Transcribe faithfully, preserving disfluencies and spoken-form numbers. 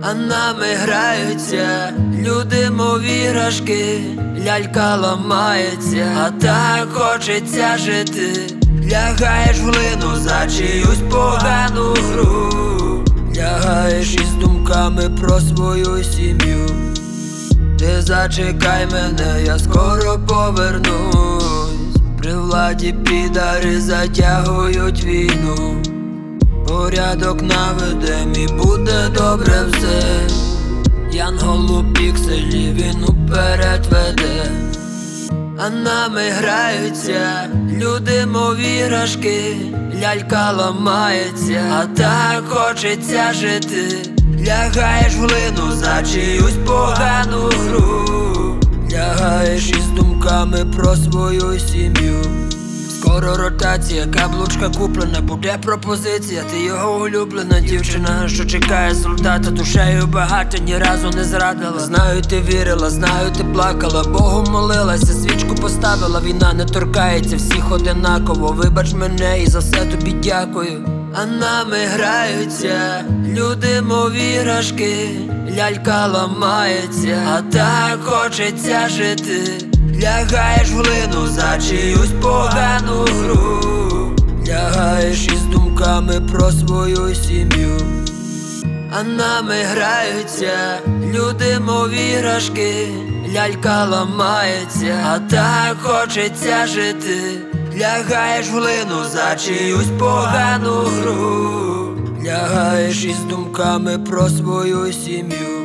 а нами граються люди, мов іграшки, лялька ламається, а так хочеться жити. Лягаєш в глину за чиюсь погану гру, лягаєш із думками про свою сім'ю. Ти зачекай мене, я скоро повернусь. При владі підари затягують війну. Порядок наведем і буде добре все. Янгол у пікселі він уперед веде, а нами граються люди, мов іграшки, лялька ламається, а так хочеться жити. Лягаєш в глину за чиюсь погану гру, лягаєш із думками про свою сім'ю. Скоро ротація, каблучка куплена, буде пропозиція. Ти його улюблена дівчина, що чекає результата. Душею багато, ні разу не зрадила. Знаю, ти вірила, знаю, ти плакала, Богу молилася, свічку поставила. Війна не торкається всіх одинаково. Вибач мене і за все тобі дякую. А нами граються люди, мов іграшки, лялька ламається, а так хочеться жити. Лягаєш в глину за чиюсь погану гру, лягаєш із думками про свою сім'ю. А нами граються люди, мов іграшки, лялька ламається, а так хочеться жити. Лягаєш в глину за чиюсь погану гру, лягаєш із думками про свою сім'ю.